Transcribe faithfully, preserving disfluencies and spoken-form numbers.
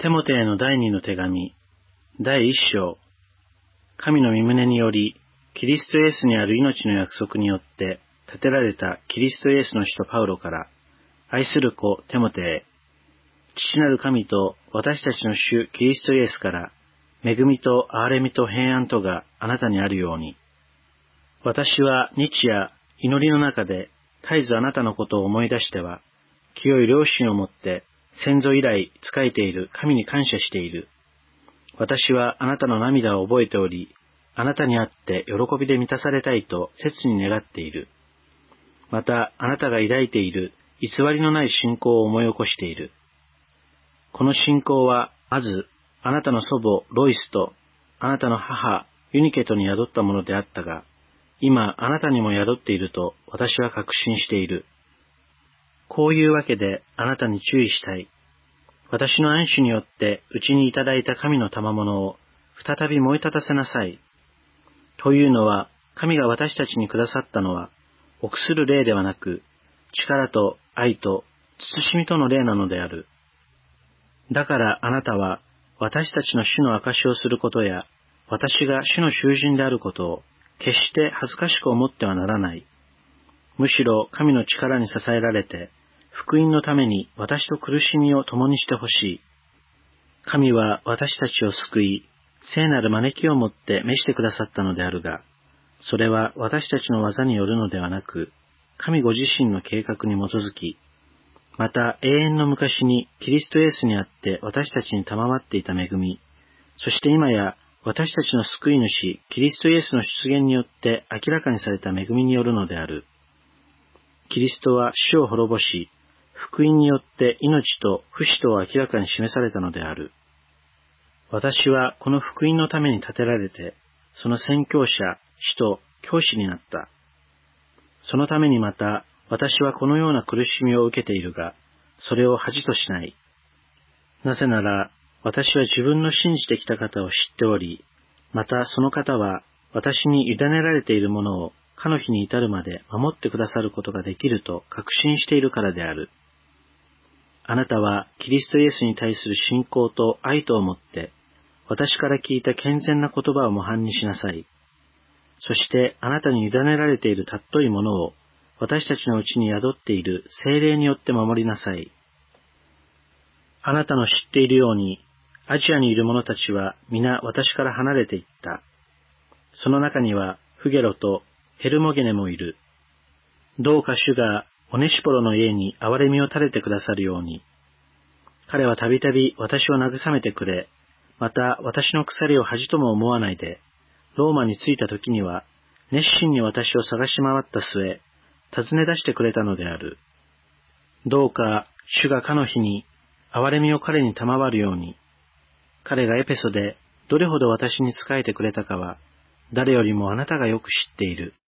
テモテへの第二の手紙、第一章。神の御胸により、キリストイエスにある命の約束によって立てられたキリストイエスの使徒パウロから、愛する子テモテへ、父なる神と私たちの主キリストイエスから、恵みと憐れみと平安とがあなたにあるように。私は日夜祈りの中で絶えずあなたのことを思い出しては、清い良心をもって先祖以来仕えている神に感謝している。私はあなたの涙を覚えており、あなたにあって喜びで満たされたいと切に願っている。またあなたが抱いている偽りのない信仰を思い起こしている。この信仰はまずあなたの祖母ロイスとあなたの母ユニケトに宿ったものであったが、今あなたにも宿っていると私は確信している。こういうわけであなたに注意したい。私の安守によってうちにいただいた神の賜物を再び燃え立たせなさい。というのは、神が私たちにくださったのは、臆する霊ではなく、力と愛と慎みとの霊なのである。だからあなたは、私たちの主の証しをすることや、私が主の囚人であることを、決して恥ずかしく思ってはならない。むしろ神の力に支えられて、福音のために私と苦しみを共にしてほしい。神は私たちを救い、聖なる招きをもって召してくださったのであるが、それは私たちの技によるのではなく、神ご自身の計画に基づき、また永遠の昔にキリストイエスにあって私たちに賜っていた恵み、そして今や私たちの救い主キリストイエスの出現によって明らかにされた恵みによるのである。キリストは死を滅ぼし、福音によって命と不死とを明らかに示されたのである。私はこの福音のために立てられて、その宣教者、使徒、教師になった。そのためにまた、私はこのような苦しみを受けているが、それを恥としない。なぜなら、私は自分の信じてきた方を知っており、またその方は私に委ねられているものを、かの日に至るまで守ってくださることができると確信しているからである。あなたはキリストイエスに対する信仰と愛とをもって、私から聞いた健全な言葉を模範にしなさい。そしてあなたに委ねられている尊いものを、私たちのうちに宿っている聖霊によって守りなさい。あなたの知っているように、アジアにいる者たちは皆私から離れていった。その中にはフゲロとヘルモゲネもいる。どうか主がオネシポロの家に憐れみを垂れてくださるように。彼はたびたび私を慰めてくれ、また私の鎖を恥とも思わないで、ローマに着いた時には熱心に私を探し回った末、尋ね出してくれたのである。どうか主がかの日に憐れみを彼に賜るように。彼がエペソでどれほど私に仕えてくれたかは、誰よりもあなたがよく知っている。